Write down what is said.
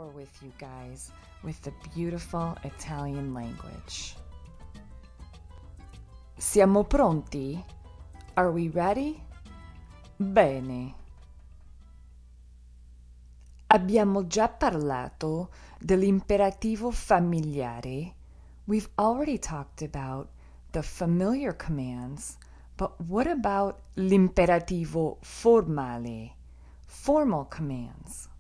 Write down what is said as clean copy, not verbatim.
hour with you guys with the beautiful Italian language. Siamo pronti? Are we ready? Bene. Abbiamo già parlato dell'imperativo familiare. We've already talked about the familiar commands, but what about l'imperativo formale, formal commands?